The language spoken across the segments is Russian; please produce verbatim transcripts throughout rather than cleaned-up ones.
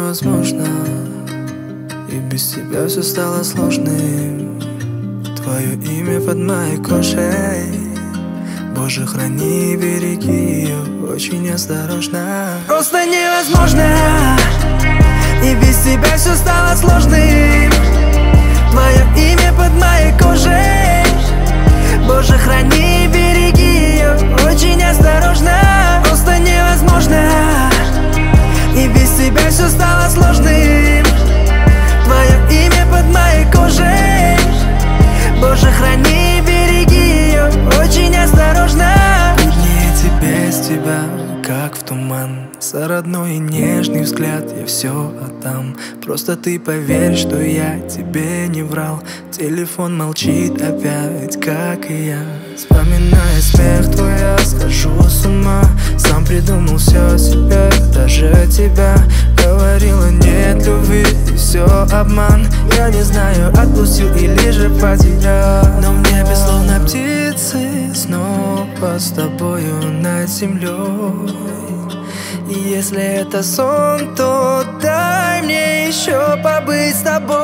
невозможно, и без тебя все стало сложным. Твое имя под моей кожей, Боже, храни и береги ее очень осторожно. Просто невозможно, и без тебя все стало сложным. Твое имя под моей кожей, Боже, храни и береги ее очень осторожно. Просто невозможно, и без тебя все стало сложным. Твое имя под моей кожей, Боже, храни и береги ее очень осторожно. Виднее тебе с тебя, как в туман, за родной и нежный взгляд я все отдам. Просто ты поверь, что я тебе не врал. Телефон молчит опять, как и я. Вспоминая смех твой, я схожу с ума. Сам придумал все себе, даже тебя. Говорила нет любви, и все обман. Я не знаю, отпустил или же потерял. Но в небе словно птицы снова с тобою над землей. И если это сон, то дай мне еще побыть с тобой.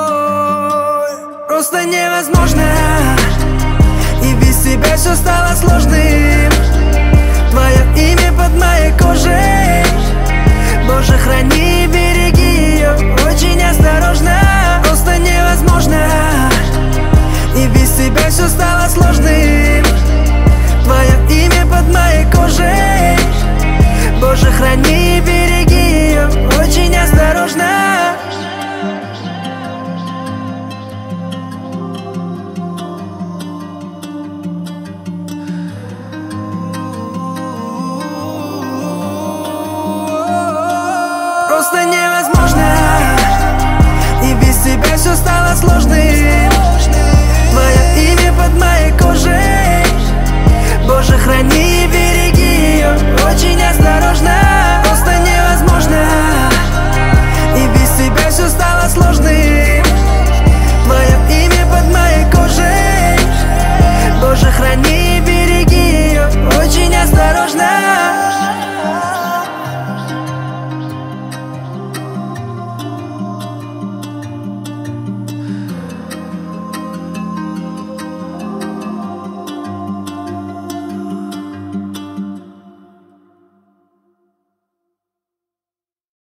Просто невозможно, и без тебя все стало сложным. Твое имя под моей кожей, Боже, храни